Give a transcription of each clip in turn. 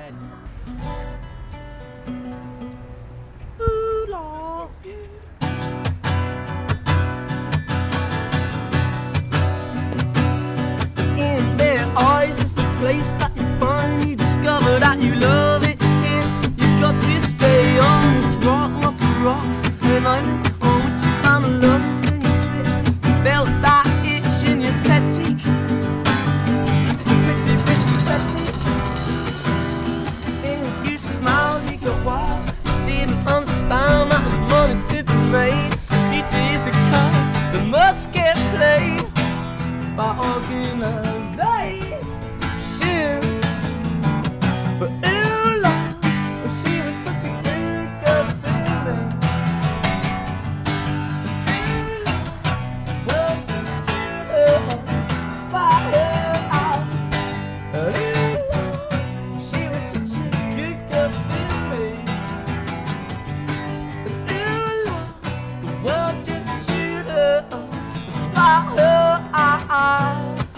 Right. Ooh, Lord. In their eyes is the place that you finally discover that you love it here. You've got to stay on this rock, must rock. And I know what you found a love when you switch. You felt that itch in your petty. Pretty. And you smiled, you got wild. Didn't understand that there's money to be made. Beauty is a card that must get played by organizations. But ooh, Lord, she was such a good girl to me. Well, spot her out. Ooh, Lord, she was such a good girl to me. Ooh, Lord, the world just chewed her up. Spot her out.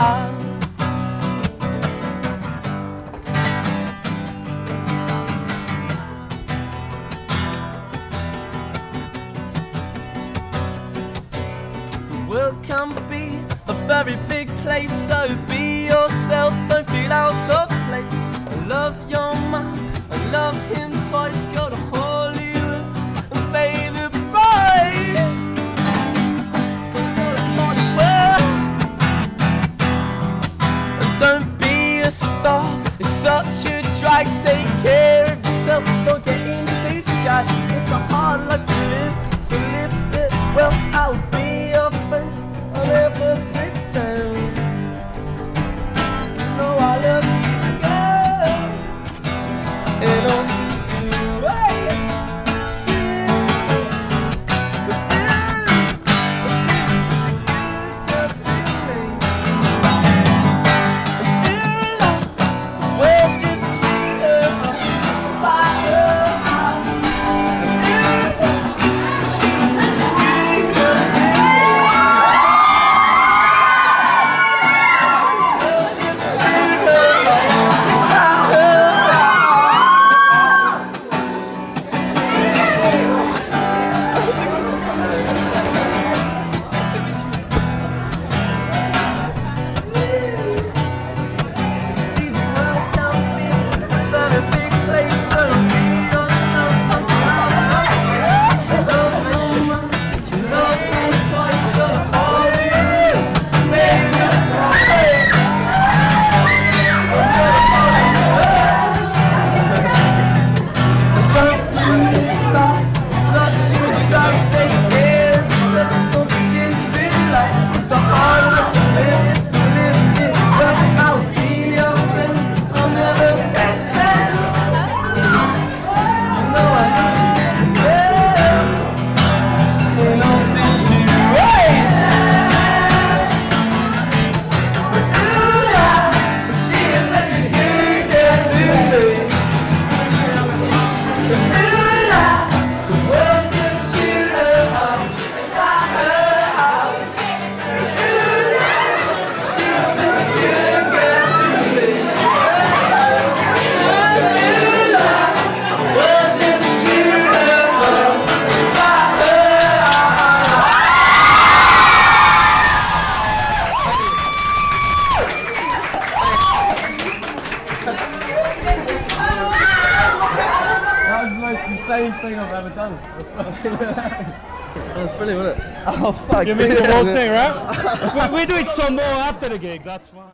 The world can be a very big place, so be yourself, don't feel out of place. I love your man, I love him twice. Go to Hollywood and pay the price. And don't be a star, it's such a drag. Take care of yourself, don't get into sky. It's a hard life to live it well. I'll be your friend, I'll never pretend. You know I love you, girl, and I'll see you right. Insane thing I've ever done. That was brilliant, wasn't it? Oh fuck. You missed the whole thing, right? We're doing some more after the gig, that's fine.